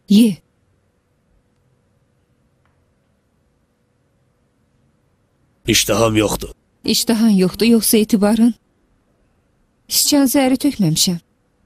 Ye. İştaham yoxdur. İştahan yoxdur, yoxsa etibarın? Sıçan zəhəri tökməmişəm.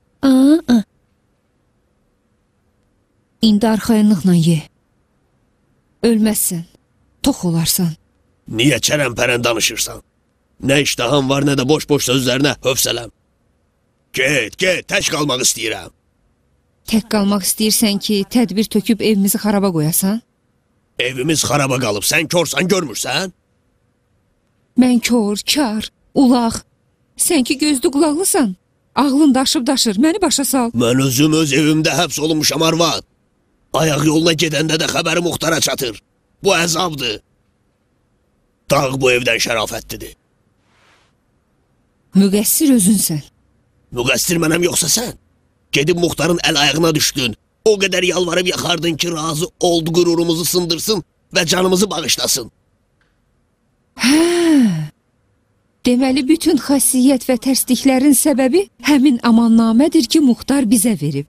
İndi arxayınlıqla ye. Ölməzsən, tox olarsan. Niyə çərəm-pərən danışırsan? Nə iştaham var, nə də boş-boş sözlərinə hövsələm. Get, tək qalmaq istəyirəm. Tək qalmaq istəyirsən ki, tədbir töküb evimizi xaraba qoyasan? Evimiz xaraba qalıb, sən körsən, görmürsən? Mən kör, kar, ulaq. Sən ki gözlü qulaqlısan. Ağlın daşır, məni başa sal. Mən özüm öz evimdə həbs olunmuşam arvad. Ayaq yoluna gedəndə də xəbəri muxtara çatır. Bu əzabdır. Dağ bu evdən şərafətlidir. Müqəssir özünsən. Müqəssir mənəm yoxsa sən? Gedib muxtarın əl ayağına düşdün. O qədər yalvarıb yaxardın ki, razı oldu qürurumuzu sındırsın və canımızı bağışlasın. Deməli, bütün xasiyyət və tərsliklərin səbəbi həmin amannamədir ki, muxtar bizə verib.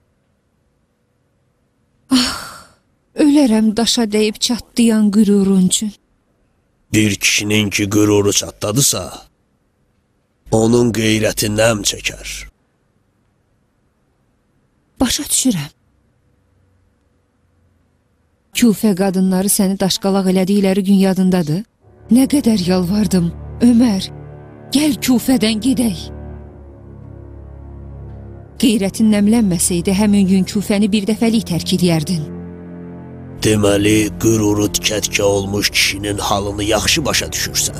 Ölərəm daşa dəyib çatlayan qürurun üçün. Bir kişinin ki qüruru çatladısa, onun qeyrəti nəm çəkər. Başa düşürəm. Küfə qadınları səni daşqalaq elədikləri gün yadındadır. Nə qədər yalvardım, Ömər, gəl Küfədən gedək. Qeyrətin nəmlənməsəydi, həmin gün Küfəni bir dəfəlik tərk edərdin. Deməli, qüruru tikə-tikə olmuş kişinin halını yaxşı başa düşürsən.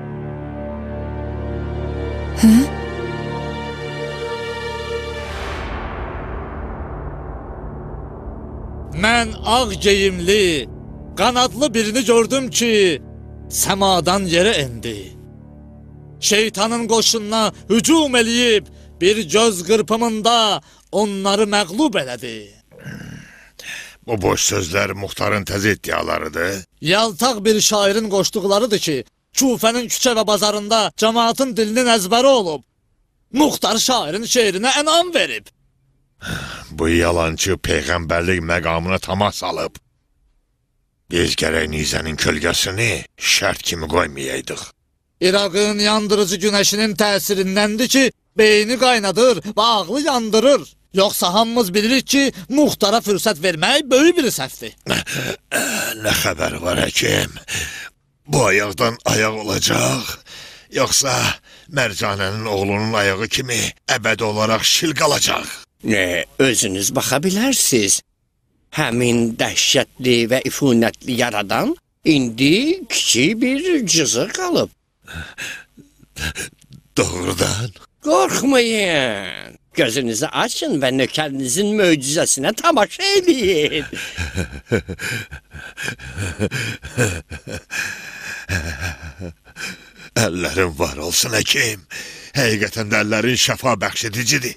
Mən ağ geyimli, qanadlı birini gördüm ki, səmadan yerə endi. Şeytanın qoşununa hücum eləyib, bir göz qırpımında onları məğlub elədi. Bu boş sözlər muxtarın təzə iddialarıdır. Yaltaq bir şairin qoşduqlarıdır ki, Küfənin küçə və bazarında cəmaatın dilinin əzbəri olub. Muxtar şairin şeirinə ənam verib. Bu yalancı peyğəmbərlik məqamını tama salıb. Biz gərək nizənin kölgəsini şərt kimi qoymayaydıq. İraqın yandırıcı günəşinin təsirindəndir ki, beyni qaynadır və ağlı yandırır. Yoxsa hamımız bilirik ki, muxtara fürsət vermək böyük bir səhvdir. Nə xəbər var həkim? Bu ayaqdan ayaq olacaq, yoxsa Mərcanənin oğlunun ayağı kimi əbədi olaraq şil qalacaq? Özünüz baxa bilərsiniz. Həmin dəhşətli və ifunətli yaradan indi kiçik bir cızır qalıb. Doğrudan? Qorxmayın. Gözünüzü açın və nökərinizin möcüzəsinə tamaşa edin. Əllərin var olsun həkim. Həqiqətən də əllərin şəfa bəxş edicidir.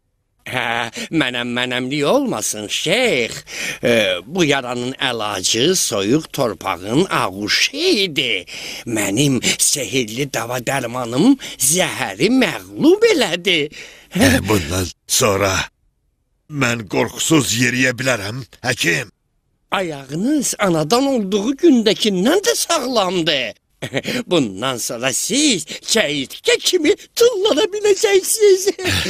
Mənəmlik olmasın şeyx. Bu yaranın əlacı soyuq torpağın ağuşu idi. Mənim sehirli dava dərmanım zəhəri məğlub elədi. Bundan sonra mən qorxusuz yeriyə bilərəm, həkim. Ayağınız anadan olduğu gündəkindən də sağlamdır. Bundan sonra siz çəyirtkə kimi tullana biləcəksiniz.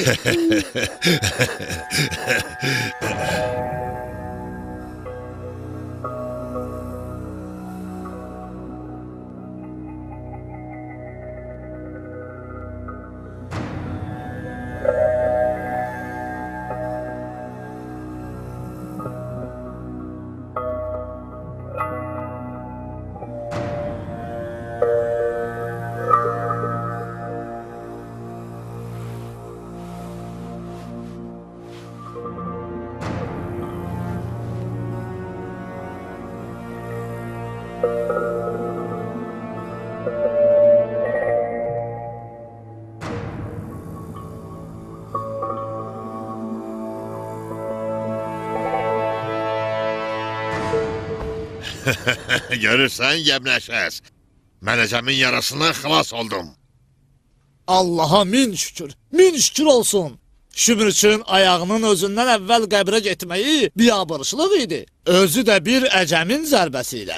Görürsən, yemləşəz. Mənəcəmin yarasından xilas oldum. Allaha min şükür olsun. Şümrüçün ayağının özündən əvvəl qəbrə getməyi biabırçılıq idi. Özü də bir əcəmin zərbəsi ilə.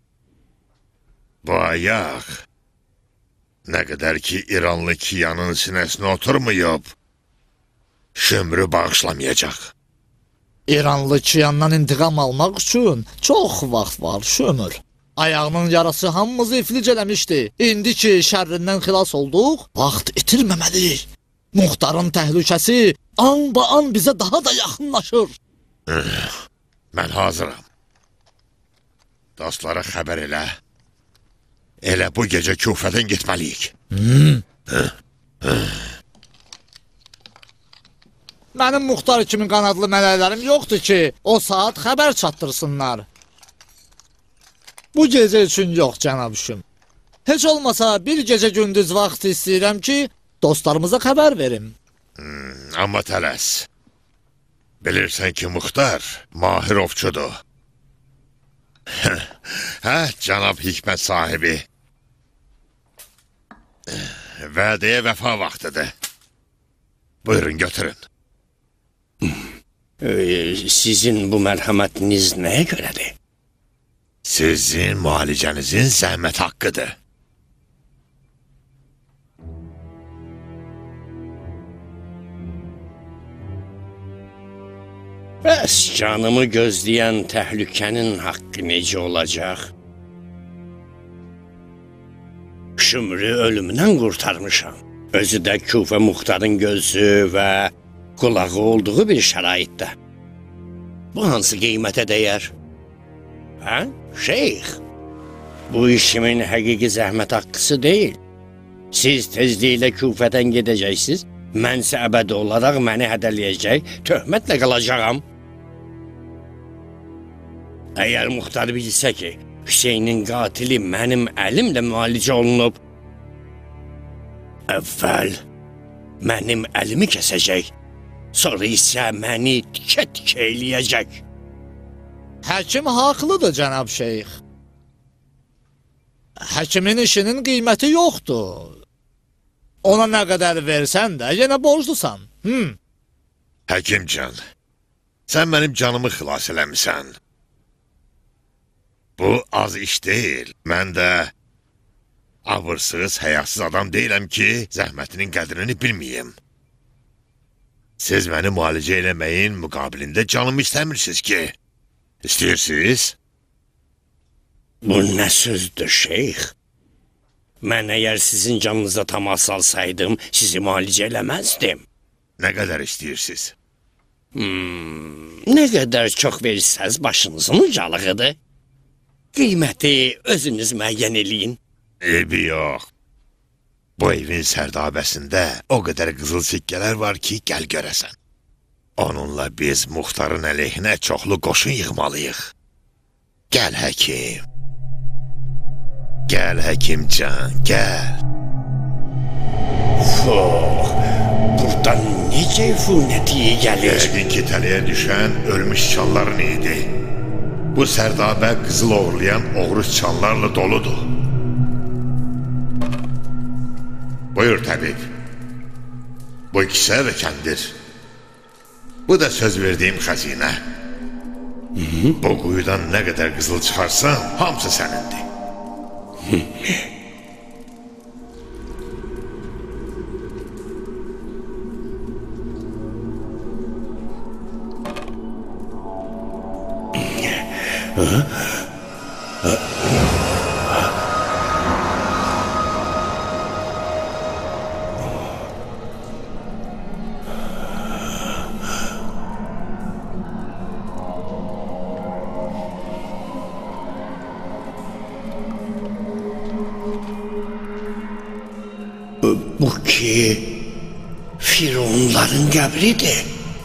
Bu ayaq nə qədər ki İranlı Kiyanın sinəsinə oturmayıb, Şümrü bağışlamayacaq. İranlı Kiyandan intiqam almaq üçün çox vaxt var Şömür. Ayağının yarası hamımızı iflic eləmişdi. İndi ki şərrindən xilas olduq, vaxt itirməməliyik. Muxtarın təhlükəsi an bizə daha da yaxınlaşır. Mən hazıram. Dostlara xəbər elə. Elə bu gecə Küfədən getməliyik. Mənim Muxtar kimi qanadlı mələklərim yoxdur ki, o saat xəbər çatdırsınlar. Bu gecə üçün yox, cənab Şüm. Heç olmasa bir gecə gündüz vaxt istəyirəm ki, dostlarımıza xəbər verim. Amma tələs. Bilirsən ki, Muxtar mahir ovçudur. Hə, cənab hikmət sahibi. Vədəyə vəfa vaxtıdır. Buyurun, götürün. Sizin bu mərhəmətiniz nəyə görədir? Sizin müalicənizin zəhmət haqqıdır. Bəs canımı gözləyən təhlükənin haqqı necə olacaq? Şümrü ölümündən qurtarmışam. Özü də Küfə Muxtarın gözü və qulağı olduğu bir şəraitdə. Bu hansı qiymətə dəyər? Hə, şeyx? Bu işimin həqiqi zəhmət haqqısı deyil. Siz tezliklə Küfədən gedəcəksiniz, mənsə əbədi olaraq məni hədələyəcək, töhmətlə qalacağam. Əgər Muxtar bilsə ki, Hüseynin qatili mənim əlimlə müalicə olunub, əvvəl mənim əlimi kəsəcək, sonra isə məni tikə-tikə eləyəcək. Həkim haqlıdır, cənab şeyx. Həkimin işinin qiyməti yoxdur. Ona nə qədər versən də, yenə borclusan. Həkimcan, sən mənim canımı xilas eləmisən. Bu az iş deyil. Mən də abırsız, həyasız adam deyiləm ki, zəhmətinin qədrini bilməyim. Siz məni müalicə eləməyin müqabilində canımı istəmirsiniz ki? İstəyirsiniz? Bu nə sözdür, şeyx? Mən əgər sizin canınıza təmas alsaydım, sizi müalicə eləməzdim. Nə qədər istəyirsiniz? Nə qədər çox verirsəz başınızın ucalığıdır. Qiyməti özünüz müəyyən eləyin. Eybi yox. Bu evin sərdabəsində o qədər qızıl sikkələr var ki, gəl görəsən. Onunla biz Muxtarın əleyhinə çoxlu qoşun yığmalıyıq. Gəl həkim. Gəl həkimcan, gəl. Buradan necə üfunəti gəlir? Yəqin ki, tələyə düşən ölmüş çanların idi. Bu sərdabə qızıl oğurlayan oğru çanlarla doludur. Buyur təbib. Bu kisə və kəndir. Bu da söz verdiyim xəzinə. Bu quyudan nə qədər qızıl çıxarsan, hamısı sənindir. Bu ki, Fironların qəbridir.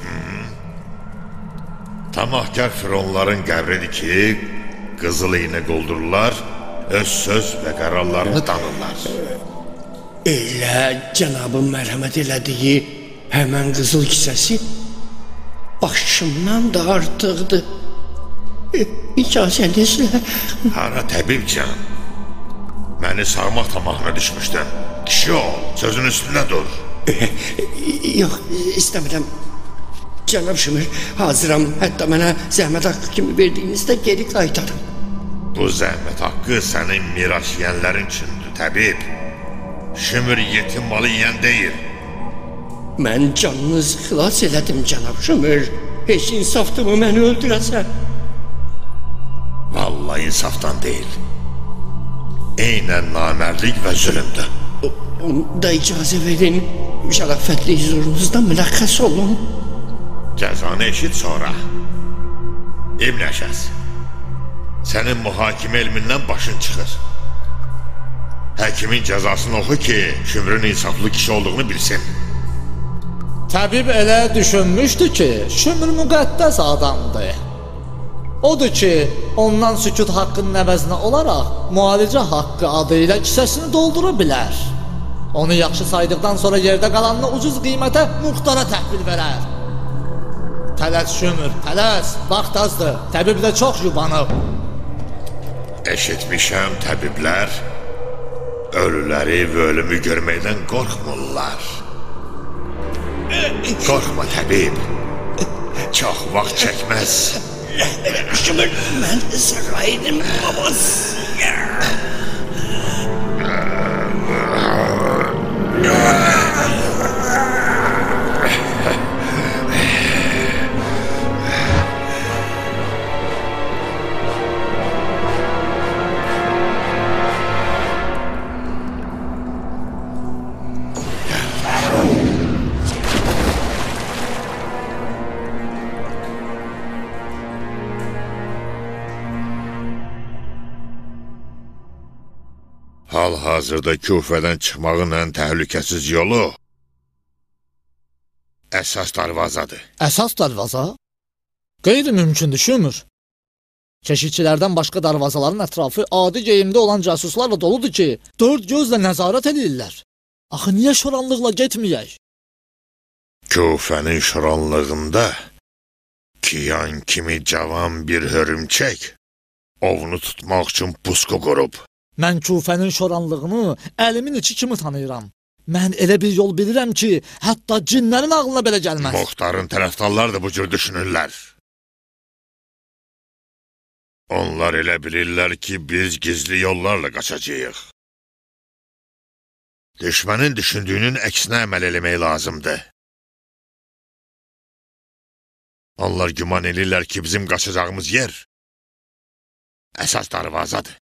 Tamahkar Fironların qəbridir ki, qızıl iynə qoldururlar, öz söz və qərarlarını danırlar. Elə cənabın mərhəmət elədiyi həmən qızıl kisəsi başımdan da artıqdır. İcazənizlə. Hara təbibcan, məni sağmaq tamahına düşmüşdün. Kişi ol, sözün üstündə dur. Yox, istəmirəm. Cənab Şümür, hazıram. Hətta mənə zəhmət haqqı kimi verdiyinizdə geri qaytarım. Bu zəhmət haqqı sənin miras yiyənlərin üçündür, təbib. Şümür yetim malı yiyən deyil. Mən canınızı xilas elədim, cənab Şümür. Heç insafdırmı məni öldürəsən? Vallahi insafdan deyil. Eynən namərdlik və zülümdür. Onda icazə verin, şərəfətli huzurunuzda mürəxxəs olun. Cəzanı eşit sonra. İbn Əşəs, sənin mühakimə elmindən başın çıxır. Həkimin cəzasını oxu ki, Şümrün insaflı kişi olduğunu bilsin. Təbib elə düşünmüşdü ki, Şümr müqəddəs adamdır. Odur ki, ondan sükut haqqının əvəzinə olaraq müalicə haqqı adı ilə kisəsini doldura bilər. Onu yaxşı saydıqdan sonra yerdə qalanını ucuz qiymətə muxtara təhvil verər. Tələs Şümr, tələs, vaxt azdır, təbib də çox yubanıb. Eşitmişəm təbiblər ölüləri və ölümü görməkdən qorxmurlar. Qorxma təbib, çox vaxt çəkməz. Şümür, mən sağaydım, babas. Hal-hazırda Küfədən çıxmağın ən təhlükəsiz yolu əsas darvazadır. Əsas darvaza? Qeyri-mümkündür, Şümür. Keşikçilərdən başqa darvazaların ətrafı adi geyimdə olan casuslarla doludur ki, dörd gözlə nəzarət edirlər. Axı niyə şoranlıqla getməyək? Küfənin şoranlığında Kiyan kimi cavan bir hörümçək ovunu tutmaq üçün pusku qurub. Mən Küfənin şoranlığını əlimin içi kimi tanıyıram. Mən elə bir yol bilirəm ki, hətta cinlərin ağlına belə gəlməz. Muxtarın tərəfdarlar da bu cür düşünürlər. Onlar elə bilirlər ki, biz gizli yollarla qaçacağıq. Düşmənin düşündüyünün əksinə əməl eləmək lazımdır. Onlar güman edirlər ki, bizim qaçacağımız yer əsas darvazadır.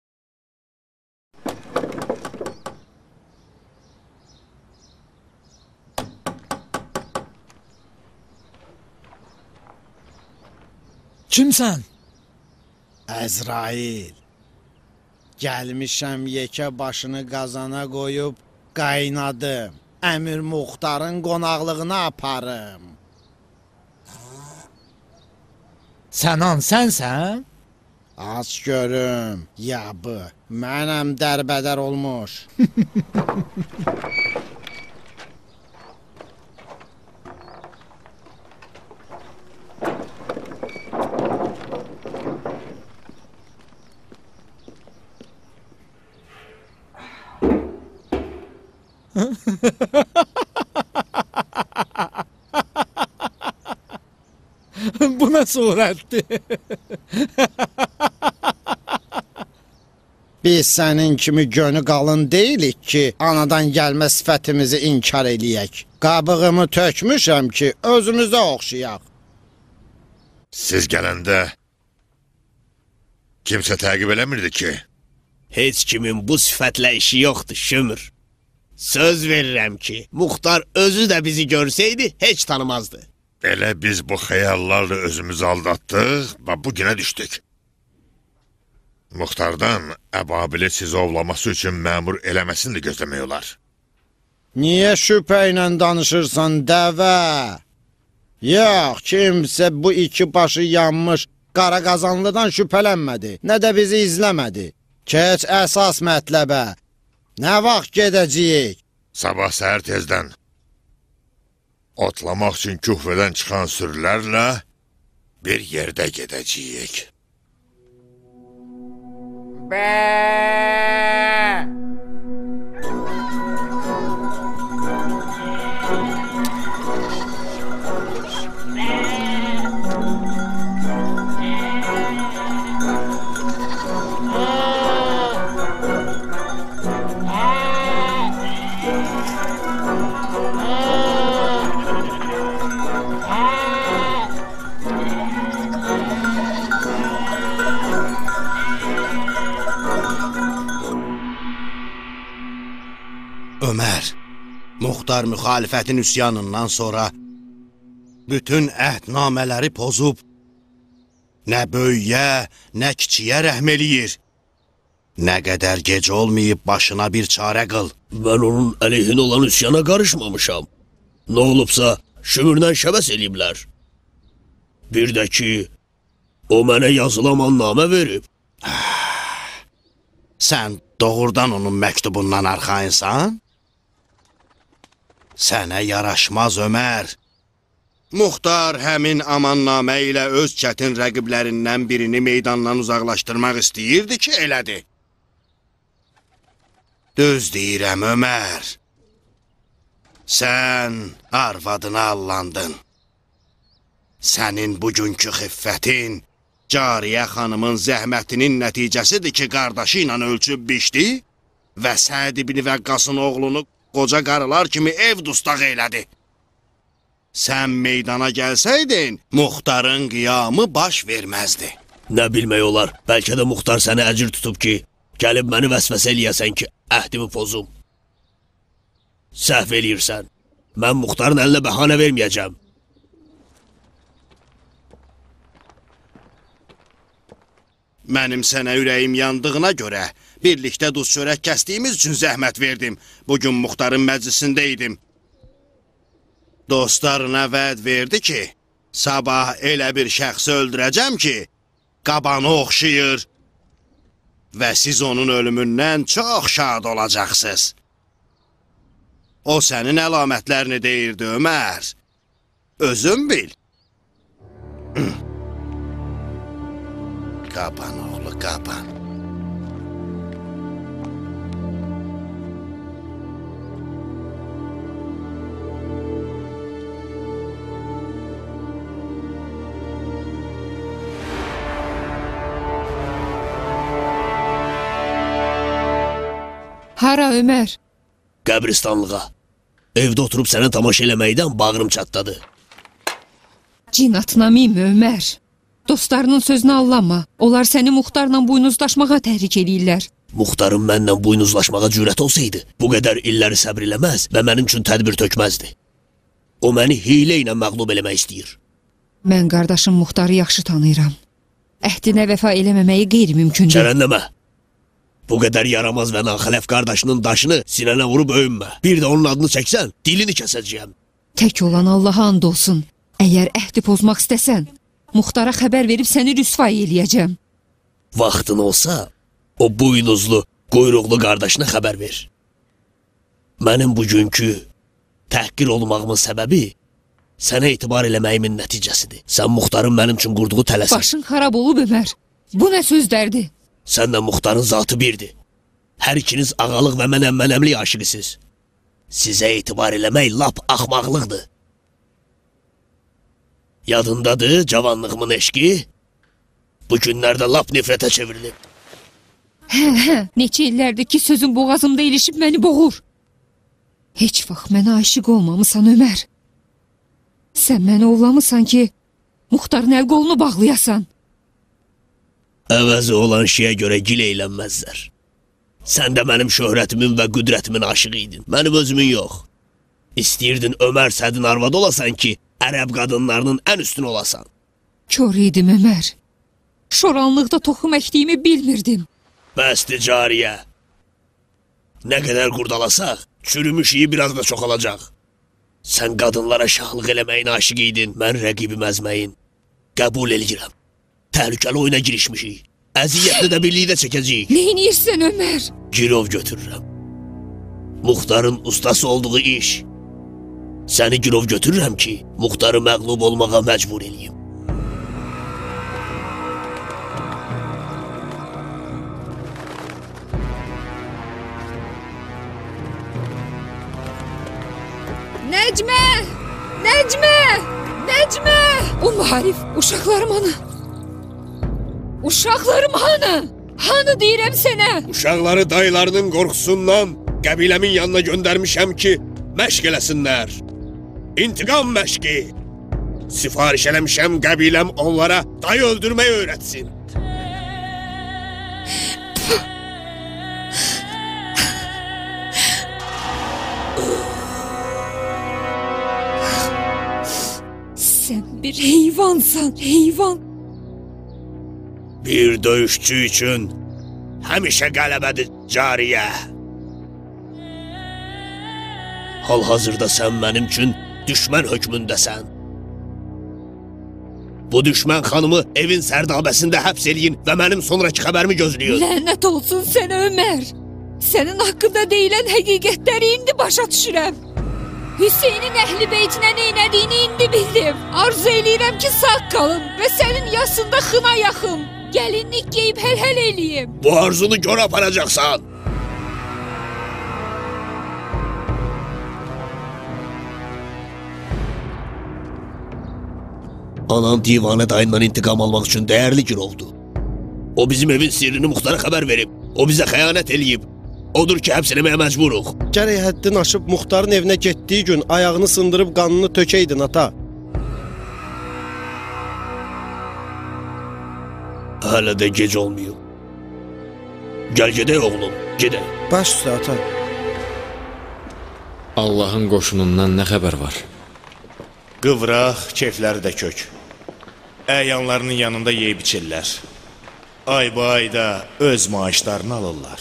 Kimsən? Əzrail. Gəlmişəm yekə başını qazana qoyub qaynadım. Əmir Muxtarın qonaqlığına aparım. Sənan, sənsən? Az görüm, yabı. Mənəm dərbədər olmuş. Bu nə surətdir? Biz sənin kimi gönü qalın deyilik ki, anadan gəlmə sifətimizi inkar eləyək. Qabığımı tökmüşəm ki, özümüzə oxşayaq. Siz gələndə kimsə təqib eləmirdi ki? Heç kimin bu sifətlə işi yoxdur, Şümür. Söz verirəm ki, Muxtar özü də bizi görsəydi, heç tanımazdı. Elə biz bu xəyallarla özümüzü aldatdıq və bu günə düşdük. Muxtardan əbabili sizi ovlaması üçün məmur eləməsini də gözləmək olar. Niyə şübhə ilə danışırsan, dəvə? Yox, kimsə bu iki başı yanmış qara qazanlıdan şübhələnmədi, nə də bizi izləmədi. Keç əsas mətləbə. Nə vaxt gedəcəyik? Sabah səhər tezdən otlamaq üçün Küfədən çıxan sürülərlə bir yerdə gedəcəyik. Ömər, Muxtar müxalifətin üsyanından sonra bütün əhdnamələri pozub, nə böyüyə, nə kiçiyə rəhm eləyir. Nə qədər gec olmayıb başına bir çarə qıl. Mən onun əleyhinə olan üsyana qarışmamışam. Nə olubsa şümürdən şəbəs eləyiblər. Bir də ki, o mənə yazılı amannamə verib. Sən doğrudan onun məktubundan arxayınsan? Sənə yaraşmaz, Ömər. Muxtar həmin amannamə ilə öz çətin rəqiblərindən birini meydandan uzaqlaşdırmaq istəyirdi ki, elədi. Düz deyirəm, Ömər. Sən arvadına allandın. Sənin bugünkü xiffətin Cariyə xanımın zəhmətinin nəticəsidir ki, qardaşı ilə ölçüb biçdi və Səd ibn Vəqqasın oğlunu qoca qarılar kimi ev dustaq elədi. Sən meydana gəlsəydin, Muxtarın qiyamı baş verməzdi. Nə bilmək olar, bəlkə də Muxtar səni əcir tutub ki, gəlib məni vəsvəsə eləyəsən ki, əhdimi pozum. Səhv eləyirsən. Mən Muxtarın əlinə bəhanə verməyəcəm. Mənim sənə ürəyim yandığına görə, birlikdə duz çörək kəsdiyimiz üçün zəhmət verdim. Bugün Muxtarın məclisində idim. Dostlarına vəd verdi ki, sabah elə bir şəxsi öldürəcəm ki, qabanı oxşayır və siz onun ölümündən çox şad olacaqsınız. O sənin əlamətlərini deyirdi, Ömər. Özün bil. Qaban oğlu, qaban. Hara Ömər? Qəbristanlığa. Evdə oturub sənə tamaşa eləməkdən bağrım çatladı. Cin atına minmə Ömər. Dostlarının sözünü allanma. Onlar səni Muxtarla buynuzlaşmağa təhrik eləyirlər. Muxtarın mənlə buynuzlaşmağa cürət olsaydı, bu qədər illəri səbr eləməz və mənim üçün tədbir tökməzdi. O məni hiylə ilə məğlub eləmək istəyir. Mən qardaşım Muxtarı yaxşı tanıyıram. Əhdinə vəfa eləməməyi qeyri-mümkündür. Cərənnəmə. Bu qədər yaramaz və naxələf qardaşının daşını sinənə vurub öyünmə. Bir də onun adını çəksən, dilini kəsəcəyəm. Tək olan Allaha and olsun. Əgər əhdi pozmaq istəsən, Muxtara xəbər verib səni rüsvay eləyəcəm. Vaxtın olsa, o buynuzlu, quyruqlu qardaşına xəbər ver. Mənim bugünkü təhqir olmağımın səbəbi sənə etibar eləməyimin nəticəsidir. Sən Muxtarın mənim üçün qurduğu tələsən. Başın xarab olub Ömər. Bu nə sözdərdir? Sən də Muxtarın zatı birdir. Hər ikiniz ağalıq və mənəmlik aşıqısınız. Sizə etibar eləmək lap axmaqlıqdır. Yadındadır cavanlığımın eşqi? Bu günlərdə lap nifrətə çevrilib. Hə, neçə illərdir ki sözün boğazımda ilişib məni boğur. Heç vaxt mənə aşiq olmamısan Ömər. Sən məni ovlamısan ki, Muxtarın əl qolunu bağlayasan. Əvəzi olan şeyə görə gil eylənməzlər. Sən də mənim şöhrətimin və qüdrətimin aşığı idin. Mənim özümün yox. İstəyirdin Ömər Sədin arvadı olasan ki, ərəb qadınlarının ən üstün olasan. Kör idim Ömər. Şoranlıqda toxum əkdiyimi bilmirdim. Bəsdir Cariyə. Nə qədər qurdalasaq, çürümüş iyi biraz da çoxalacaq. Sən qadınlara şahlıq eləməyin aşığı idin, mən rəqibim əzməyin. Qəbul eləyirəm. Təhlükəli oyuna girişmişik. Əziyyətli də birlikdə çəkəcəyik. Neynirsən Ömər? Girov götürürəm. Muxtarın ustası olduğu iş. Səni girov götürürəm ki, Muxtarı məğlub olmağa məcbur eləyim. Nəcmə! Nəcmə! Nəcmə! O müharif, uşaqlarım hanı? Uşaqlarım hanı? Hanı deyirəm sənə? Uşaqları dayılarının qorxusundan qəbiləmin yanına göndərmişəm ki, məşq eləsinlər. İntiqam məşqi. Sifariş eləmişəm qəbiləm onlara dayı öldürməyi öyrətsin. Sen bir heyvansan, heyvan. Bir döyüşçü üçün həmişə qələbədir cariyə. Hal-hazırda sən mənim üçün düşmən hökmündəsən. Bu düşmən xanımı evin sərdabəsində həbs eləyin və mənim sonraki xəbərimi gözləyin. Lənət olsun sənə Ömər. Sənin haqqında deyilən həqiqətləri indi başa düşürəm. Hüseynin əhl-i beytinə neynədiyini indi bildim. Arzu eləyirəm ki, sağ qalım və sənin yasında xına yaxım. Gəlinlik geyib həl-həl eləyim. Bu arzunu gör aparacaqsan. Anam divanə dayından intiqam almaq üçün dəyərli gir oldu. O bizim evin sirrini muxtara xəbər verib. O bizə xəyanət eləyib. Odur ki, həbs eləməyə məcburuq. Gərək həddin aşıb muxtarın evinə getdiyi gün ayağını sındırıb qanını tökəydin ata. Hələ də gec olmuyor. Gəl gedək oğlum, gedək. Baş üstə ata. Allahın qoşunundan nə xəbər var? Qıvraq, keyfləri də kök. Əyanlarının yanında yeyib içirlər. Ay bu ayda öz maaşlarını alırlar.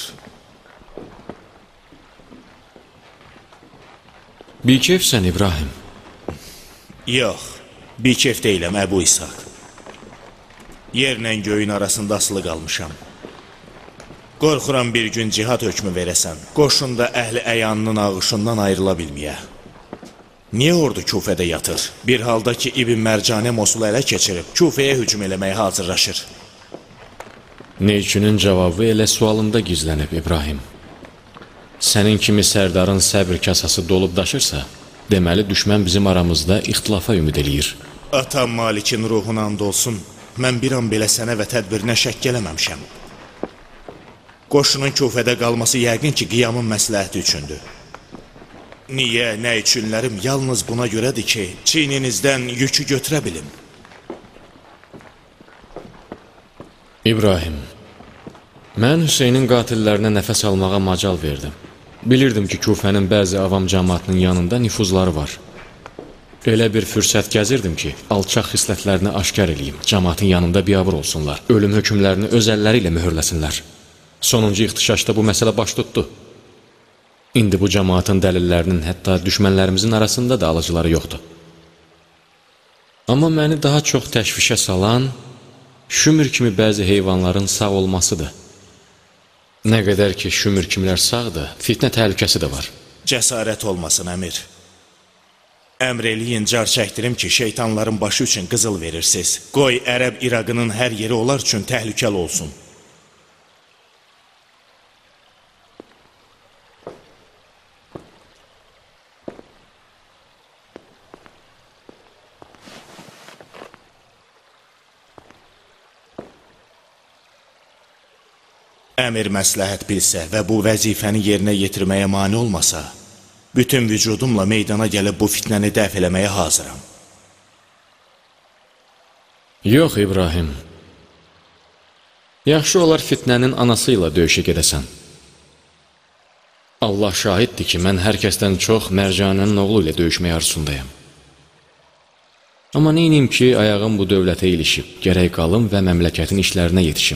Bikefsən İbrahim. Yox, bikef deyiləm Əbu İshaq. Yerlə göyün arasında asılı qalmışam. Qorxuram bir gün cihad hökmü verəsən, qoşunda əhli əyanının ağışından ayrıla bilməyə. Niyə ordu Kufədə yatır? Bir halda ki, İbn Mərcanə Mosulu ələ keçirib, Kufəyə hücum eləməyə hazırlaşır. Neçünün cavabı elə sualında gizlənib İbrahim. Sənin kimi sərdarın səbr kasası dolub daşırsa, deməli düşmən bizim aramızda ixtilafa ümid eləyir. Atam Malikin ruhuna and olsun, mən bir an belə sənə və tədbirinə şəkk eləməmişəm. Qoşunun Kufədə qalması yəqin ki, qiyamın məsləhəti üçündür. Niyə, nə üçünlərim yalnız buna görədir ki, çiyninizdən yükü götürə bilim. İbrahim, mən Hüseynin qatillərinə nəfəs almağa macal verdim. Bilirdim ki, Kufənin bəzi avam cəmaatının yanında nüfuzları var. Elə bir fürsət gəzirdim ki, alçaq xislətlərini aşkar eləyim, cəmaatın yanında biabır olsunlar, ölüm hökmlərini öz əlləri ilə mühürləsinlər. Sonuncu ixtişaşda bu məsələ baş tutdu. İndi bu cəmaatın dəlillərinin hətta düşmənlərimizin arasında da alıcıları yoxdur. Amma məni daha çox təşvişə salan, şümür kimi bəzi heyvanların sağ olmasıdır. Nə qədər ki, şümür kimlər sağdır, fitnə təhlükəsi də var. Cəsarət olmasın, əmir. Əmr eləyin, car çəkdirim ki, şeytanların başı üçün qızıl verirsiniz. Qoy ərəb İraqının hər yeri onlar üçün təhlükəli olsun. Əmir məsləhət bilsə və bu vəzifəni yerinə yetirməyə mane olmasa, bütün vücudumla meydana gəlib bu fitnəni dəf eləməyə hazıram. Yox, İbrahim. Yaxşı olar fitnənin anası ilə döyüşə gedəsən. Allah şahiddir ki, mən hər kəsdən çox Mərcanənin oğlu ilə döyüşməyə arzusundayım. Amma neyniyim ki, ayağım bu dövlətə ilişib, gərək qalım və məmləkətin işlərinə yetişim.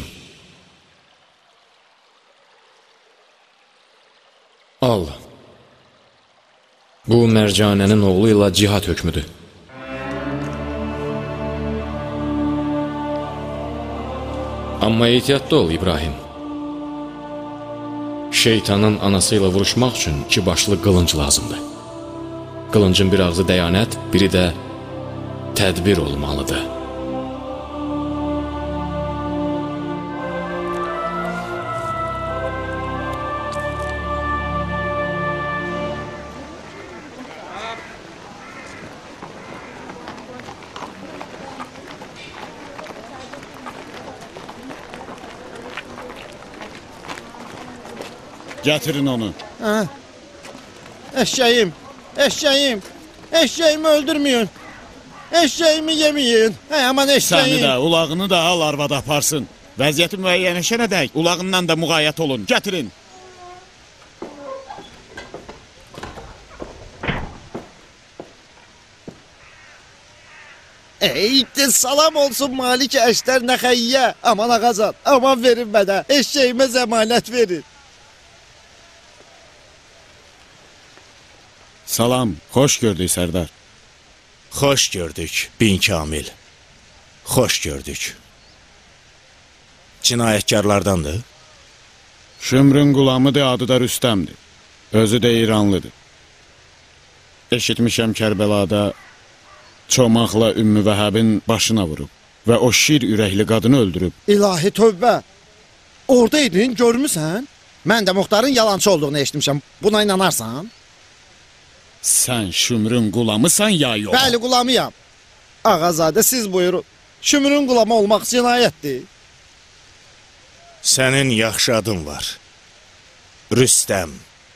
Al. Bu Mərcanənin oğlu ilə cihad hökmüdür. Amma ehtiyatlı ol İbrahim. Şeytanın anası ilə vuruşmaq üçün 2 başlı qılınc lazımdır. Qılıncın bir ağzı dəyanət, biri də tədbir olmalıdır. Gətirin onu. Eşeğim, eşeğim, eşeğimi öldürməyin. Eşeğimi yeməyin. Aman eşeğim. Səni də, ulağını da al arvad aparsın. Vəziyyəti müəyyənləşənədək ulağından da müğayət olun. Gətirin. Salam olsun Malik Əşlər Nəxəyyə. Aman ağazan, aman verin mənə. Eşeğimə zəmanət verin. Salam, xoş gördük Sərdar. Xoş gördük, bin Kamil. Xoş gördük. Cinayətkarlardandır. Şümrün qulamıdır, adı da Rüstəmdir. Özü də İranlıdır. Eşitmişəm Kərbəlada çomaqla Ümmü Vəhəbin başına vurub və o şir ürəkli qadını öldürüb. İlahi tövbə. Oradaydın, görmüsən? Mən də Muxtarın yalancı olduğunu eşitmişəm. Buna inanarsan? Sən Şümrün qulamısan ya yox? Bəli, qulamıyam. Ağazadə siz buyurun. Şümrün qulamı olmaq cinayətdir. Sənin yaxşı adın var. Rüstəm.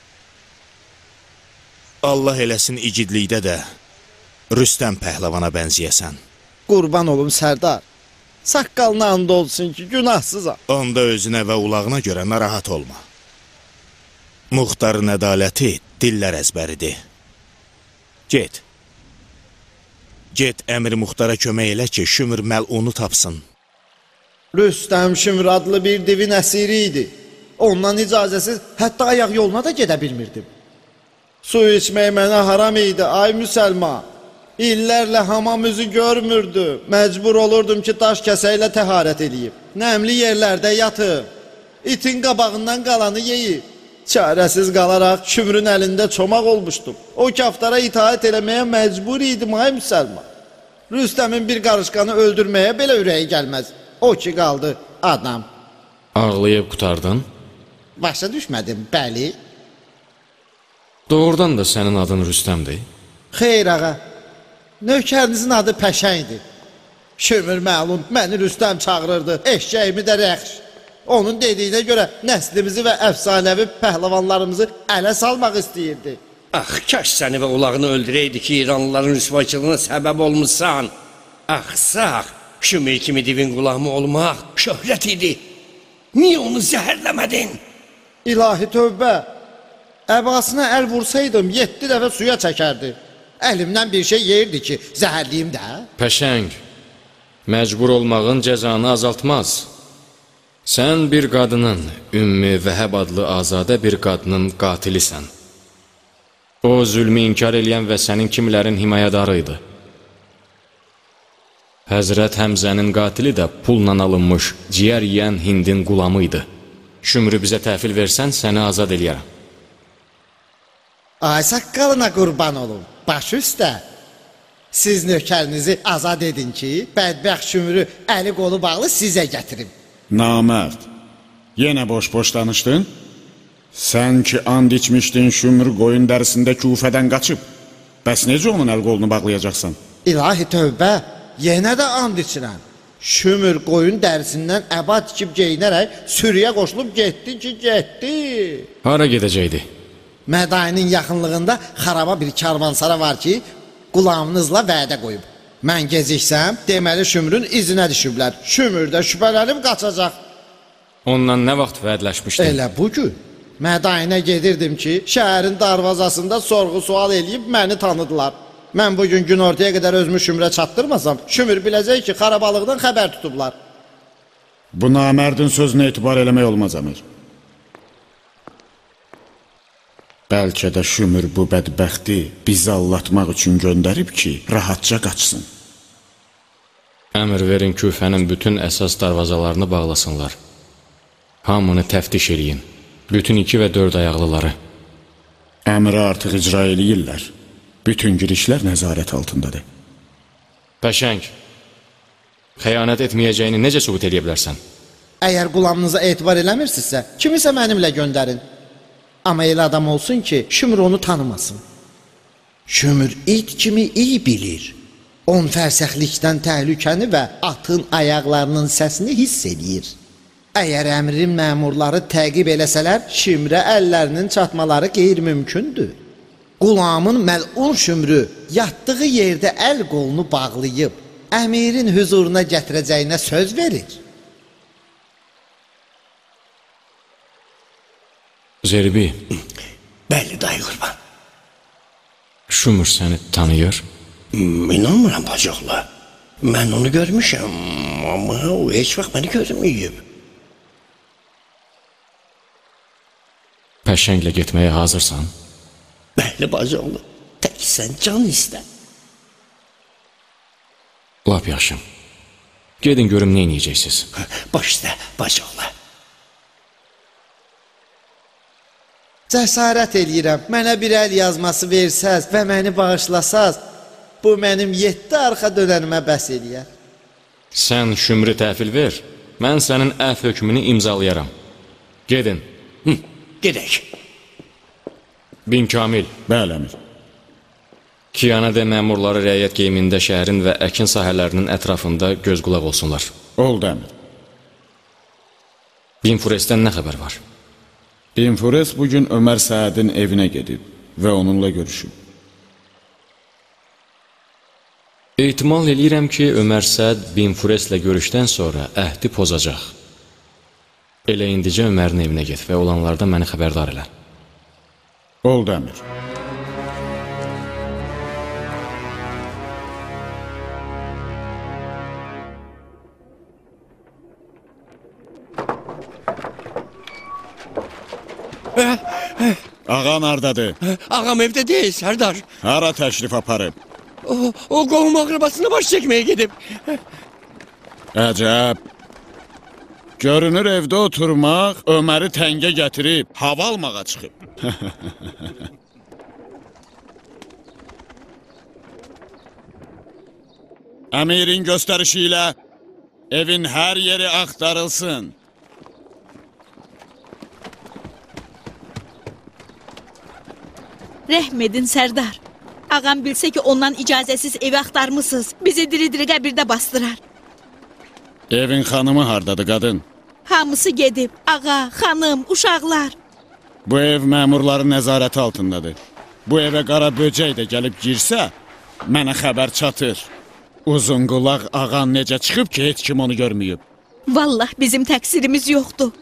Allah eləsin igidlikdə də Rüstəm pəhlavana bənziyəsən. Qurban olum Sərdar. Saqqalına and olsun ki, günahsızam. Onda özünə və ulağına görə narahat olma. Muxtarın ədaləti dillər əzbəridir. Get. Get əmr Muxtara kömək elə ki, Şümür məlunu tapsın. Rüstəm Şümür adlı bir divin əsiri idi. Ondan icazəsiz hətta ayaq yoluna da gedə bilmirdim. Su içmək mənə haram idi, ay müsəlman. İllərlə hamam üzü görmürdü. Məcbur olurdum ki, daş kəsəklə təharət eləyib. Nəmli yerlərdə yatıb. İtin qabağından qalanı yeyib. Çarəsiz qalaraq Şümrün əlində çomaq olmuşdum. O kaftara itaət eləməyə məcbur idim, ay müsəlman. Rüstəmin bir qarışqanı öldürməyə belə ürəyi gəlməz. O ki qaldı adam. Ağlayıb qutardın? Başa düşmədim, bəli. Doğrudan da sənin adın Rüstəmdir. Xeyr ağa, növkərinizin adı Pəşəngdir. Şümür məlum, məni Rüstəm çağırırdı, eşşəyimi də rəxş. Onun dediyinə görə nəslimizi və əfsanəvi pəhləvanlarımızı ələ salmaq istəyirdi. Ax, kaş səni və ulağını öldürəydi ki, İranlıların rüsvaçılığına səbəb olmuşsan. Axsaq, Şümür kimi divin qulamı olmaq şöhrət idi. Niyə onu zəhərləmədin? İlahi tövbə, əbasına əl vursaydım 7 dəfə suya çəkərdi. Əlimdən bir şey yeyirdi ki, zəhərliyim də. Pəşəng, məcbur olmağın cəzanı azaltmaz. Sən bir qadının, Ümmü Vəhəb adlı azadə bir qadının qatilisən. O, zülmü inkar eləyən və sənin kimilərin himayədarı idi. Həzrət Həmzənin qatili də pulla alınmış, ciyər yiyən Hindin qulamı idi. Şümrü bizə təhvil versən, səni azad eləyərəm. Ay saqqalına qurban olun, baş üstə. Siz nökərinizi azad edin ki, bədbəxt Şümrü əli qolu bağlı sizə gətirim. Namərd, yenə boş-boş danışdın? Sən ki and içmişdin Şümür qoyun dərisində Küfədən qaçıb. Bəs necə onun əl qolunu bağlayacaqsan? İlahi tövbə, yenə də and içirəm. Şümür qoyun dərisindən əba tikib geyinərək sürüyə qoşulub getdi ki, getdi. Hara gedəcəkdi? Mədayinin yaxınlığında xaraba bir karvansara var ki, qulamınızla vədə qoyub. Mən geciksəm, deməli Şümrün izinə düşüblər. Şümür də şübhələnib qaçacaq. Ondan nə vaxt vədləşmişdin? Elə bugün. Mədayinə gedirdim ki, şəhərin darvazasında sorğu-sual eləyib məni tanıdılar. Mən bugün gün ortaya qədər özümü Şümrə çatdırmasam, Şümür biləcək ki, xarabalıqdan xəbər tutublar. Bu namərdin sözünə etibar eləmək olmaz əmir. Bəlkə də Şümür bu bədbəxti bizi allatmaq üçün göndərib ki, rahatca qaçsın. Əmr verin Küfənin bütün əsas darvazalarını bağlasınlar. Hamını təftiş eləyin. Bütün 2 və 4 ayaqlıları. Əmri artıq icra eləyirlər. Bütün girişlər nəzarət altındadır. Pəşəng, xəyanət etməyəcəyini necə sübut edə bilərsən? Əgər qulamınıza etibar eləmirsinizsə, kimisə mənimlə göndərin. Amma elə adam olsun ki, Şümür onu tanımasın. Şümür it kimi iyi bilir. 10 fərsəxlikdən təhlükəni və atın ayaqlarının səsini hiss edir. Əgər əmrin məmurları təqib eləsələr, Şümrə əllərinin çatmaları qeyri-mümkündür. Qulamın məlun Şümrü yatdığı yerdə əl qolunu bağlayıb, əmirin huzuruna gətirəcəyinə söz verir. Zerbi. Bəli, dayı qurban. Şümür səni tanıyır? İnanmıram bacıqla. Mən onu görmüşəm, amma o heç vaxt məni görməyib. Pəşənglə getməyə hazırsan? Bəli, bacıoğlu, tək sən can istə. Lap yaxşı. Gedin görüm nə edəcəksiniz. Baş üstə, bacıoğlu. Cəsarət eləyirəm, mənə bir əl yazması versəz və məni bağışlasaz, bu mənim 7 arxa dönənimə bəs eləyər. Sən şümrü təhvil ver, mən sənin əf hökmünü imzalayaram. Gedin. Gedək. Bin Kamil. Bəli, əmir. Kiyanədə məmurları rəiyyət geyimində şəhərin və əkin sahələrinin ətrafında göz qulaq olsunlar. Oldu, əmir. Bin Furesdən nə xəbər var? Bin Fures bugün Ömər Səədin evinə gedib və onunla görüşüb. Ehtimal eləyirəm ki, Ömər Səd Bin Fureslə görüşdən sonra əhdi pozacaq. Elə indicə Ömərin evinə get və olanlardan məni xəbərdar elə. Oldu, əmir. Ağan hardadır? Ağam evdə deyil, Sərdar. Hara təşrif aparıb? O qohum akrabasına baş çəkməyə gedib. Əcəb. Görünür evdə oturmaq Öməri təngə gətirib, hava almağa çıxıb. Əmirin göstərişi ilə evin hər yeri axtarılsın. Rəhm edin, Sərdar. Ağam bilsə ki, ondan icazəsiz evi axtarmısınız, bizi diri-diri qəbirdə bastırar. Evin xanımı hardadır, qadın? Hamısı gedib, ağa, xanım, uşaqlar. Bu ev məmurların nəzarəti altındadır. Bu evə qara böcək də gəlib girsə, mənə xəbər çatır. Uzun qulaq ağan necə çıxıb ki, heç kim onu görməyib. Vallah bizim təqsirimiz yoxdur.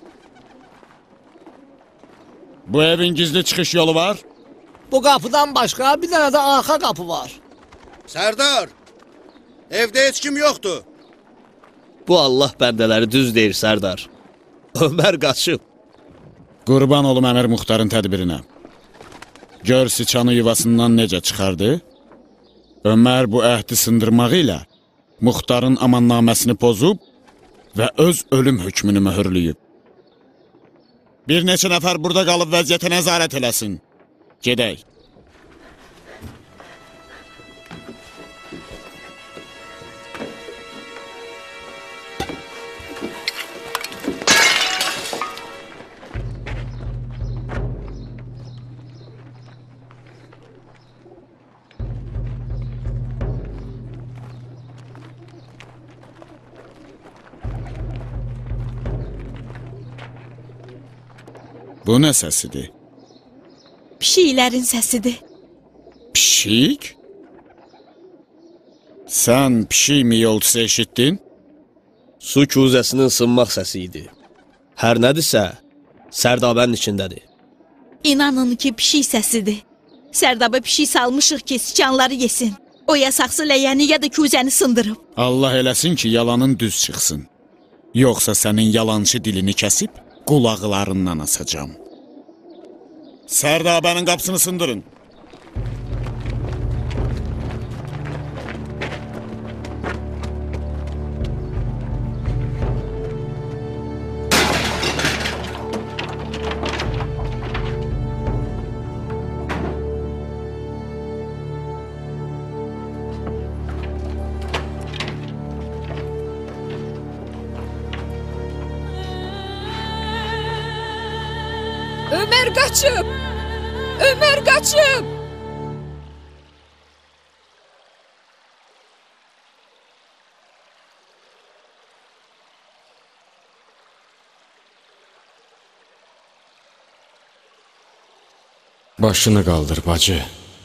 Bu evin gizli çıxış yolu var? Bu qapıdan başqa bir dənə də arxa qapı var. Sərdar, evdə heç kim yoxdur. Bu Allah bəndələri düz deyir, Sərdar. Ömər qaçıb. Qurban olum Əmir Muxtarın tədbirinə. Gör sıçanı yuvasından necə çıxardı? Ömər bu əhdi sındırmağı ilə Muxtarın amannaməsini pozub və öz ölüm hökmünü möhürləyib. Bir neçə nəfər burada qalıb vəziyyətə nəzarət eləsin. Gedək. Bu nə səsidir? Pişiklərin səsidir. Pişik? Sən pişik miyoltusu eşitdin? Su kuzəsinin sınmaq səsi idi. Hər nədirsə, Sərdabənin içindədir. İnanın ki, pişik səsidir. Sərdaba pişik salmışıq ki, siçanları yesin. O ya saxsı ləyəni ya da kuzəni sındırıb. Allah eləsin ki, yalanın düz çıxsın. Yoxsa sənin yalançı dilini kəsib, qulaqlarından asacam. Sərdabənin qapısını sındırın. Ömer kaçıp! Ömer kaçıp! Başını qaldır, bacı.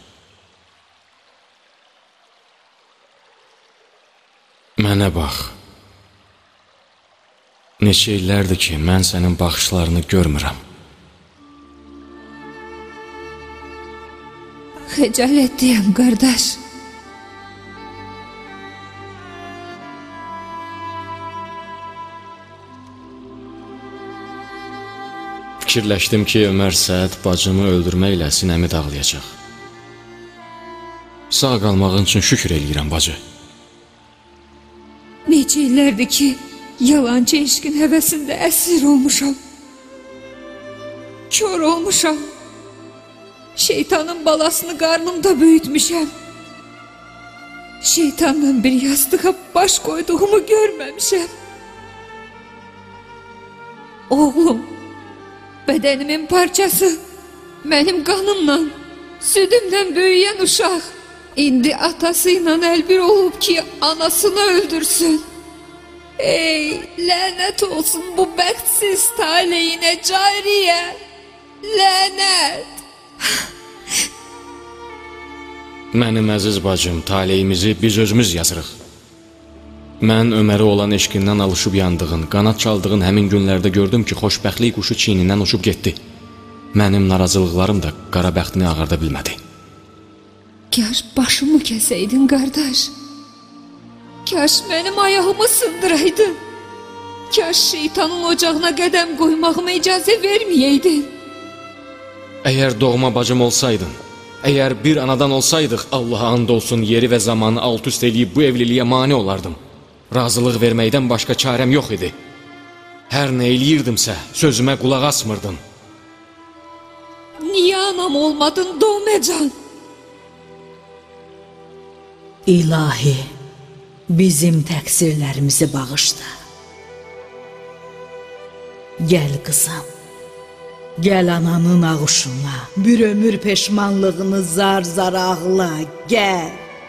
Mənə bax. Neçə illərdir ki, mən sənin baxışlarını görmürəm. Xəcalətliyəm, qardaş. Fikirləşdim ki, Ömər Səd bacımı öldürməklə sinəmi dağlayacaq. Sağ qalmağın üçün şükür eləyirəm, bacı. Necə illərdir ki, yalancı eşqin həvəsində əsir olmuşam. Kör olmuşam. Şeytanın balasını qarnımda böyütmüşəm. Şeytanla bir yastığa baş koyduğumu görməmişəm. Oğlum, bədənimin parçası, mənim qanımla, südümlə böyüyən uşaq, indi atası ilə əlbir olub ki, anasını öldürsün. Ey, lənət olsun bu bəxtsiz taleyinə cariyə, lənət. Mənim əziz bacım, taleyimizi biz özümüz yazırıq. Mən Ömərə olan eşqindən alışıb yandığın, qanad çaldığın həmin günlərdə gördüm ki, xoşbəxtlik quşu çiynindən uçub getdi. Mənim narazılıqlarım da qara bəxtini ağarda bilmədi. Kaş başımı kəsəydin, qardaş. Kaş mənim ayağımı sındıraydın. Kaş şeytanın ocağına qədəm qoymağıma icazə verməyəydin. Əgər doğma bacım olsaydın, əgər bir anadan olsaydıq, Allaha and olsun yeri və zamanı alt üst eləyib bu evliliyə mane olardım. Razılıq verməkdən başqa çarəm yox idi. Hər nə eləyirdimsə, sözümə qulaq asmırdın. Niyə anam olmadın, Doğməcan? İlahi, bizim təqsirlərimizi bağışla. Gəl qızım, gəl ananın ağuşuna, bir ömür peşmanlığını zar-zar ağla, gəl.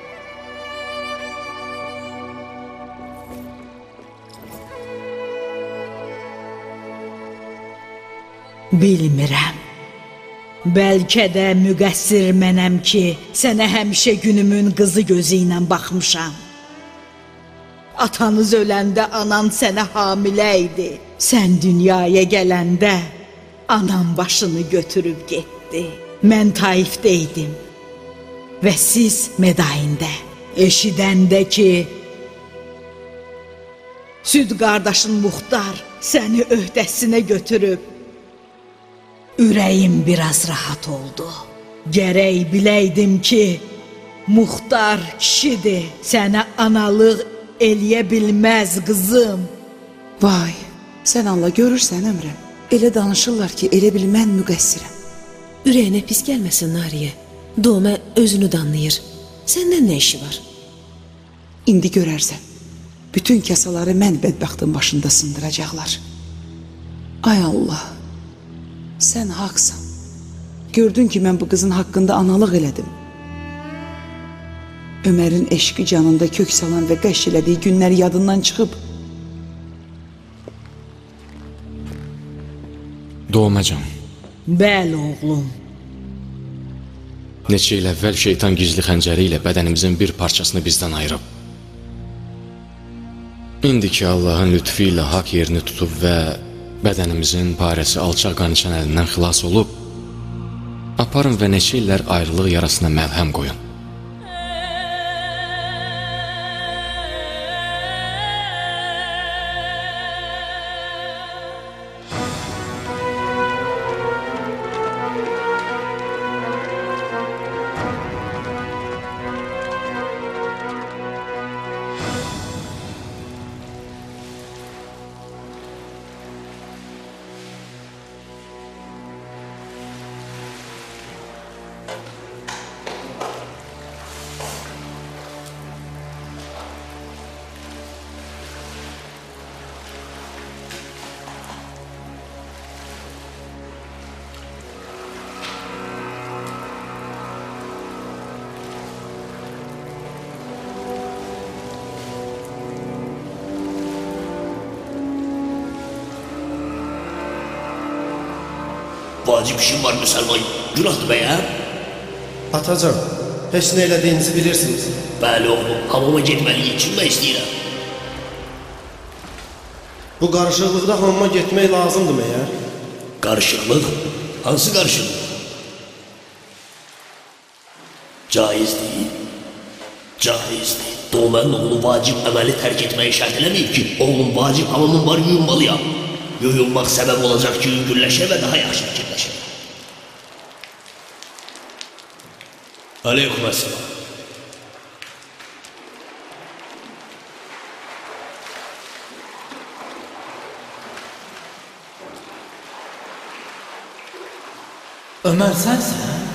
Bilmirəm, bəlkə də müqəssir mənəm ki, sənə həmişə günümün qızı gözü ilə baxmışam. Atanız öləndə anan sənə hamilə idi. Sən dünyaya gələndə anam başını götürüb getdi. Mən Taifdə idim və siz Medayində. Eşidəndə ki, süd qardaşın Muxtar səni öhdəsinə götürüb, ürəyim biraz rahat oldu. Gərək biləydim ki, Muxtar kişidir, sənə analıq eləyə bilməz qızım. Vay, sən Allah görürsən Ömrəm. Elə danışırlar ki, elə bil mən müqəssirəm. Ürəyinə pis gəlməsin Nariyə. Doğma özünü danlayır. Səndən nə işi var? İndi görərsən, bütün kasaları mən bədbəxtin başında sındıracaqlar. Ay Allah, sən haqsan. Gördün ki, mən bu qızın haqqında analıq elədim. Ömərin eşqi canında kök salan və qəş elədiyi günlər yadından çıxıb. Doğmacan. Bəli, oğlum. Neçə il əvvəl şeytan gizli xəncəri ilə bədənimizin bir parçasını bizdən ayırıb. İndiki Allahın lütfu ilə haqq yerini tutub və bədənimizin parəsi alçaq qan içən əlindən xilas olub, aparın və neçə illər ayrılıq yarasına məlhəm qoyun. Vacib işim var müsəlman, günahdır bəyəm? Atacan, heç nə elədiyinizi bilirsiniz. Bəli oğlum, hamama getməliyik, kimlə istəyirəm? Bu qarışıqlıqda hamama getmək lazımdır məyər? Qarışıqlıq? Hansı qarışıqlıq? Caizdir. Caizdir. Doğmanın oğlu vacib əməli tərk etməyi şərt eləməyib ki, oğlum vacib hamamın var yuyunmalıyam. Yuyulmaq səbəb olacaq ki, yüngülləşə və daha yaxşı fikirləşə. Aleykum əssalam. Ömər sənsən?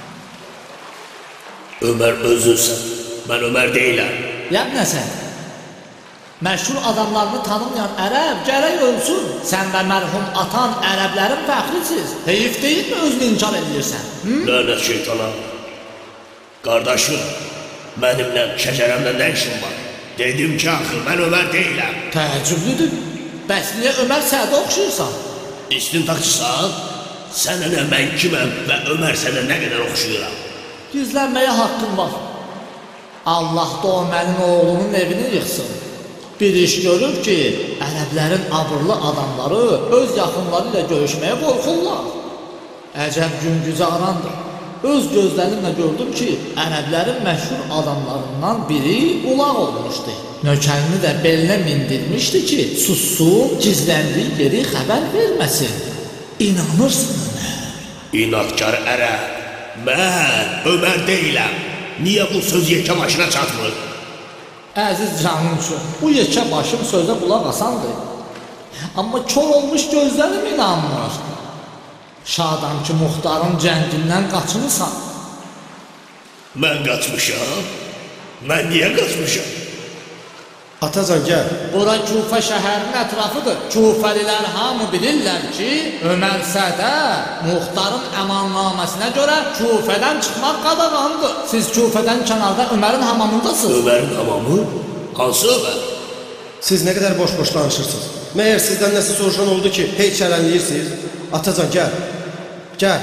Ömər özünsən. Mən Ömər deyiləm. Yəni nə sən? Məşhur adamlarını tanımayan ərəb gərək ölsün. Sən və mərhum atan ərəblərin fəxrisiz. Heyif deyil mi özünü inkar edirsən? Lənət şeytana. Qardaşım, mənimlə, şəcərəmlə nə işin var? Dedim ki, axı, mən Ömər deyiləm. Təəccüblüdür. Bəs niyə Ömər Sədə oxşuyursan? İstintaqçısan? Sənə nə mən kiməm və Ömər sənə nə qədər oxşuyuram? Gizlənməyə haqqın var. Allah da o mənim oğlumun evini yıxsın. Bir iş görür ki, ərəblərin abırlı adamları öz yaxınları ilə görüşməyə qorxurlar. Əcəb gün güzarandır. Öz gözlərimlə gördüm ki, ərəblərin məşhur adamlarından biri ulaq olmuşdu. Nökərini də belinə mindirmişdi ki, sussun, gizləndiyi yeri xəbər verməsin. İnanırsın Ömər? İnadkar ərəb, mən Ömər deyiləm. Niyə bu söz yekə başına çatmır? Əziz canım üçün, bu yekə başım sözə qulaq asandır. Amma kör olmuş gözlərim inanmır. Şadam ki, Muxtarın cəngindən qaçmısan. Mən qaçmışam? Mən niyə qaçmışam? Atacan, gəl. Bura Kufə şəhərinin ətrafıdır. Kufəlilər hamı bilirlər ki, Ömər Sədə Muxtarın əmannaməsinə görə Kufədən çıxmaq qadağandır. Siz Kufədən kənarda Ömərin hamamındasınız. Ömərin hamamı? Hansı Ömər? Siz nə qədər boş-boş danışırsınız? Məyər sizdən nəsə soruşan oldu ki, heç çərənləyirsiniz? Atacan, gəl. Gəl.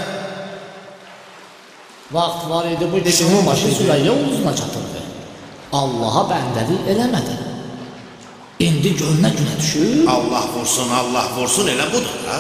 Vaxt var idi, bu kişinin başı Sürəyyə uluzuna çatırdı. Allaha bəndəlik eləmədi. İndi gölünə günə düşür. Allah vursun, elə budur, ha?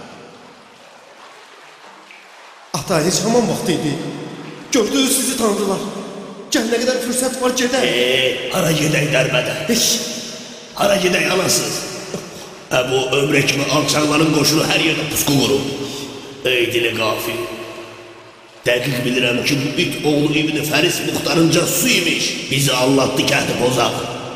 Ata, heç haman vaxt idi. Gördünüz, sizi tanıdılar. Gəl, nə qədər fürsət var, gedək. Hara gedək dərbədə? Hara gedək anasız? Bu ömrə kimi alçaqların qoşunu hər yerdə pusqu qurur. Ey dili qafil. Dəqiq bilirəm ki, bu it oğlu İbn-i Fəris Muxtarınca su imiş. Bizi anlattı kəhdi bozaq.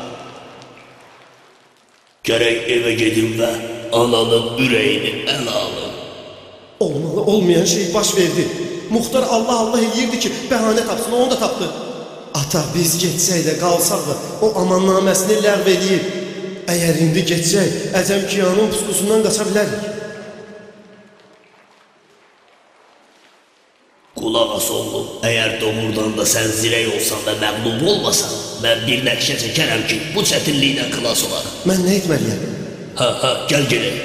Gərək evə gedim və ananın ürəyini əl alın. Olmalı olmayan şey baş verdi. Muxtar Allah eləyirdi ki, bəhanə tapsın, onu da tapdı. Ata, biz getsək də qalsaq da o amannaməsini ləğv eləyir. Əgər indi getsək, Əcəmkiyanın pusqusundan qaça bilərik. Qulaq as oğlum, əgər doğrudan da sən zirək olsan və məqlub olmasan, mən bir nəqşə çəkərəm ki, bu çətinlikdən xilas olar. Mən nə etməliyəm? Gəl gedək.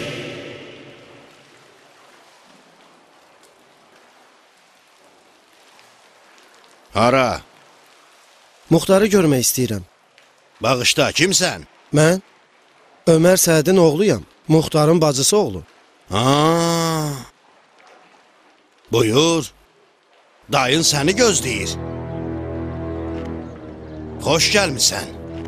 Hara? Muxtarı görmək istəyirəm. Bağışda, kimsən? Mən Ömər Sədin oğluyam, Muxtarın bacısı oğlu. Buyur. Dayın səni gözləyir. Xoş gəlmisən.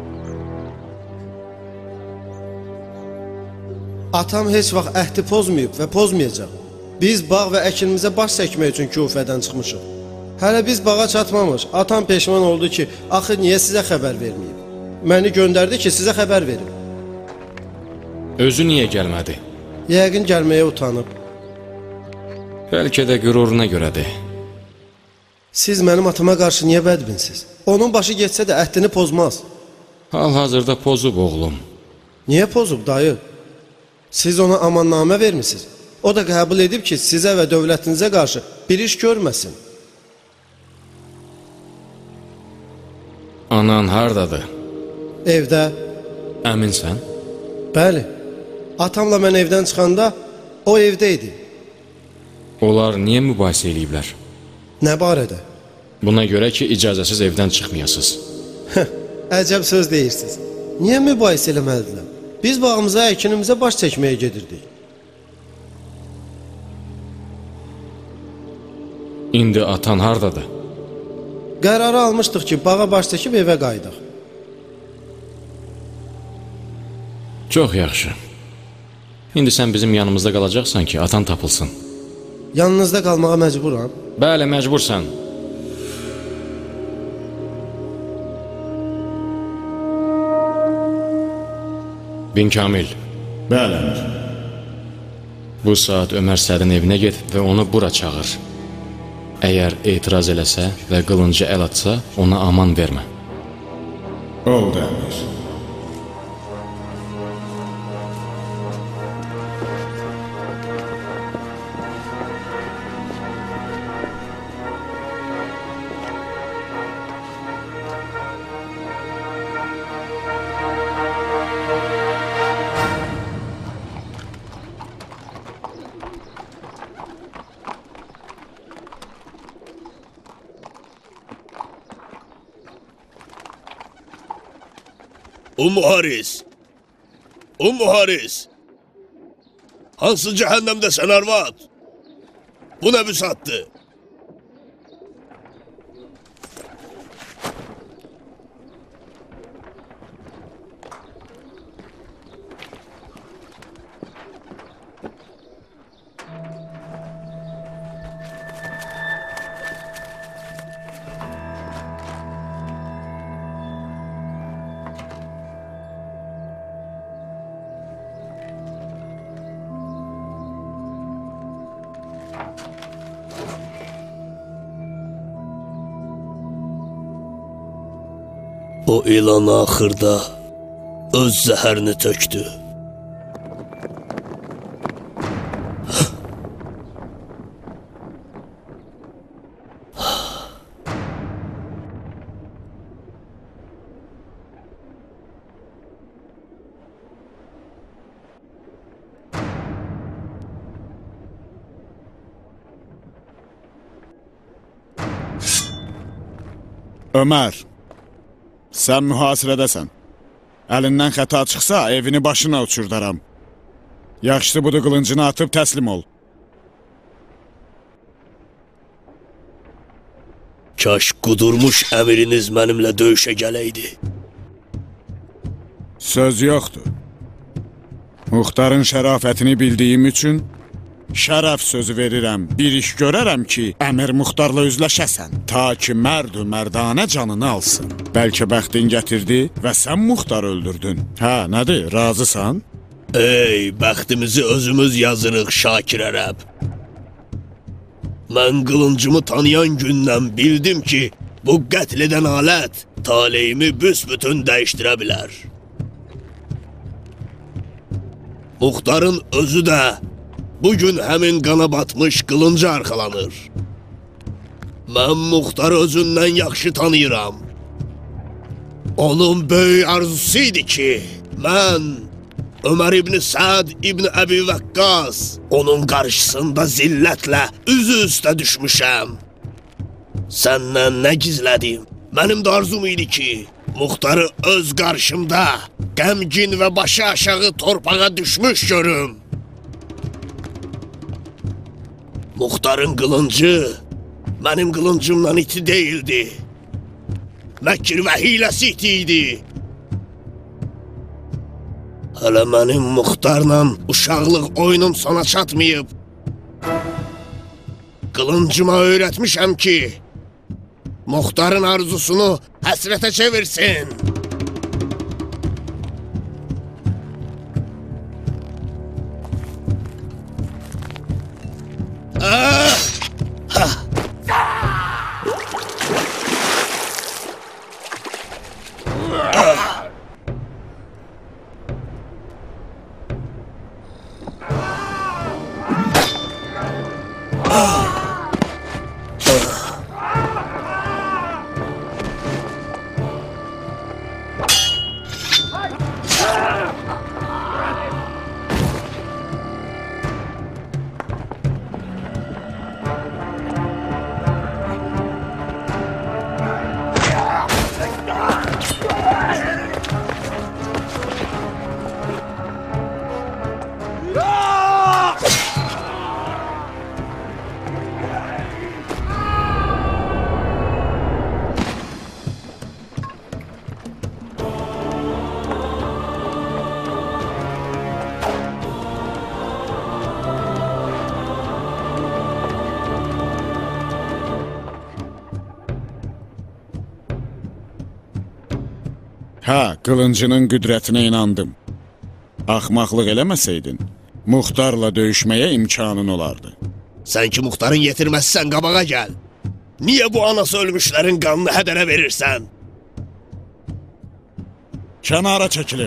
Atam heç vaxt əhdi pozmayıb və pozmayacaq. Biz bağ və əkinimizə baş çəkmək üçün Kufədən çıxmışıq. Hələ biz bağa çatmamış, atam peşman oldu ki, axı niyə sizə xəbər verməyib? Məni göndərdi ki, sizə xəbər verim. Özü niyə gəlmədi? Yəqin gəlməyə utanıb. Bəlkə də qüruruna görədir. Siz mənim atama qarşı niyə bədbinsiz? Onun başı getsə də əhdini pozmaz. Hal-hazırda pozub oğlum. Niyə pozub dayı? Siz ona amannamə vermisiniz. O da qəbul edib ki, sizə və dövlətinizə qarşı bir iş görməsin. Anan hardadır? Evdə. Əminsən? Bəli. Atamla mən evdən çıxanda o evdə idi. Onlar niyə mübahisə eləyiblər? Nə barədə? Buna görə ki, icazəsiz evdən çıxmayasınız. Əcəb söz deyirsiniz. Niyə mübahisə eləməlidirlər? Biz bağımıza, əkinimizə baş çəkməyə gedirdik. İndi atan hardadır? Qərarı almışdıq ki, bağa baş çəkib evə qayıdaq. Çox yaxşı. İndi sən bizim yanımızda qalacaqsan ki, atan tapılsın. Yanınızda qalmağa məcburam. Bəli, məcbursan. Bin Kamil. Bəli, əmir. Bu saat Ömər Sədin evinə get və onu bura çağır. Əgər etiraz eləsə və qılıncı əl atsa, ona aman vermə. Oldu, əmir. Ummu Haris. Hansı cəhənnəmdəsən arvad? Bu nə büsatdır? O ilan axırda öz zəhərini tökdü. Ömər, sən mühasirədəsən. Əlindən xəta çıxsa, evini başına uçurdaram. Yaxşısı budur, qılıncını atıb təslim ol. Kaş qudurmuş əmiriniz mənimlə döyüşə gələydi. Söz yoxdur. Muxtarın şərafətini bildiyim üçün şərəf sözü verirəm, bir iş görərəm ki, əmir muxtarla üzləşəsən, ta ki mərd-ü mərdanə canını alsın. Bəlkə bəxtin gətirdi və sən muxtarı öldürdün. Hə, nədir, razısan? Ey, bəxtimizi özümüz yazırıq Şakir ərəb. Mən qılıncımı tanıyan gündən bildim ki, bu qətl edən alət taleyimi büsbütün dəyişdirə bilər. Muxtarın özü də bugün həmin qana batmış qılınca arxalanır. Mən muxtarı özündən yaxşı tanıyıram. Onun böyük arzusu idi ki, mən Ömər İbni Səd İbni Əbi Vəqqas onun qarşısında zillətlə üzü üstə düşmüşəm. Səndən nə gizlədim? Mənim də arzum idi ki, muxtarı öz qarşımda qəmgin və başı aşağı torpağa düşmüş görüm. Muxtarın qılıncı mənim qılıncımdan iti deyildi. Məkir və hiləsi iti idi. Hələ mənim muxtarla uşaqlıq oyunum sona çatmayıb. Qılıncıma öyrətmişəm ki, muxtarın arzusunu həsrətə çevirsin. Hə, qılıncının qüdrətinə inandım. Axmaqlıq eləməsəydin, Muxtarla döyüşməyə imkanın olardı. Sən ki Muxtarın yetirməzsən, qabağa gəl. Niyə bu anası ölmüşlərin qanını hədərə verirsən? Kənara çəkilin.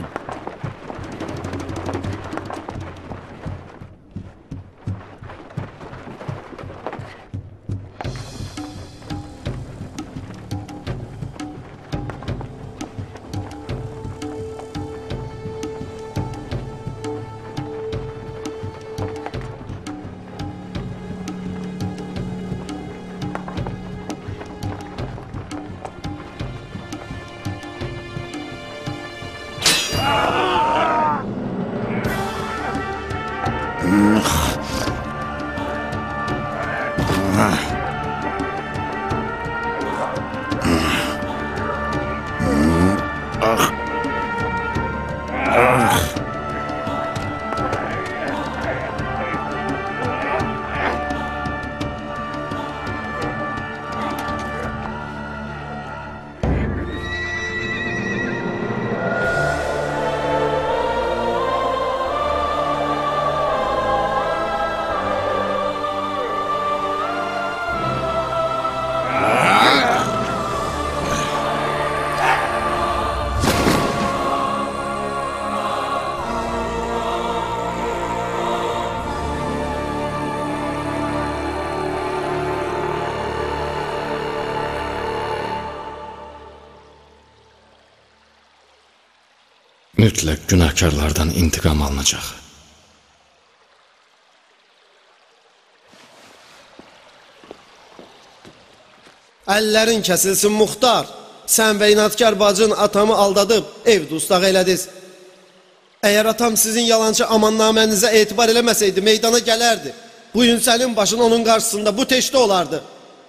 Mütləq günahkarlardan intiqam alınacaq. Əllərin kəsilsin Muxtar. Sən və inadkar bacın atamı aldadıb, ev dustaq elədiniz. Əgər atam sizin yalancı amannamənizə etibar eləməsəydi, meydana gələrdi. Bu gün sənin başın onun qarşısında bu teşdə olardı.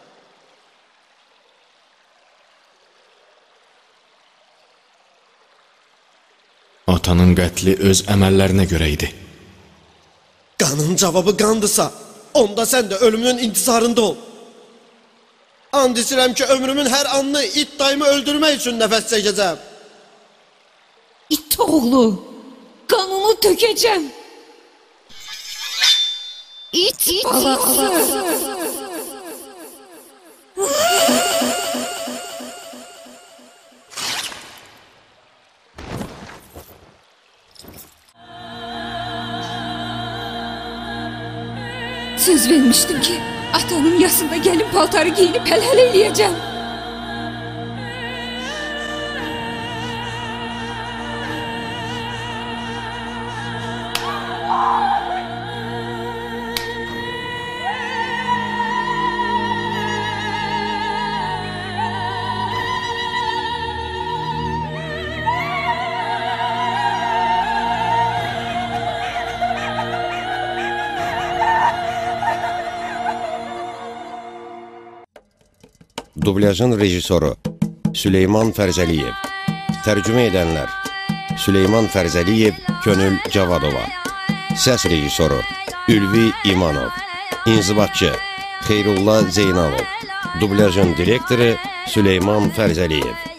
Atanın qətli öz əməllərinə görə idi. Qanın cavabı qandısa, onda sən də ölümünün intizarında ol. And içirəm ki, ömrümün hər anını it dayımı öldürmək üçün nəfəs çəkəcəm. İt oğlu, qanını tökəcəm. İt balası. Söz vermiştim ki, atanın yasında gelin paltarı giyinip helal eləyəcəm. Dublyajın rejissoru Süleyman Fərzəliyev. Tərcümə edənlər Süleyman Fərzəliyev, Könül Cavadova. Səs rejissoru Ülvi İmanov. İnzibatçı Xeyrullah Zeynalov. Dublyajın direktoru Süleyman Fərzəliyev.